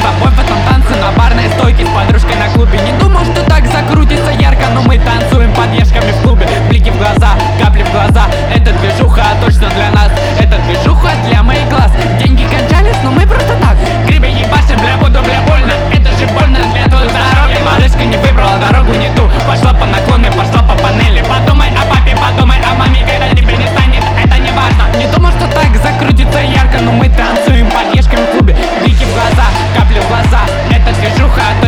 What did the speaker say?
тобой в этом танце на барной стойке с подружкой на клубе. Не думал, что так закрутится ярко, но мы танцуем под ешками в клубе. Блики в глаза, капли в глаза, это движуха точно для нас. Это движуха для моих глаз. Деньги кончались, но мы просто так грибы ебашим, бля, буду, бля, больно. Это же больно для твоего здоровья. Малышка не выбрала дорогу не ту, пошла по наклону, пошла по панели. Подумай о папе, подумай о маме, когда тебе не станет, это не важно. Не думал, что так закрутится ярко, но мы танцуем под ешками в клубе. Блики в глаза, капли в глаза, это движуха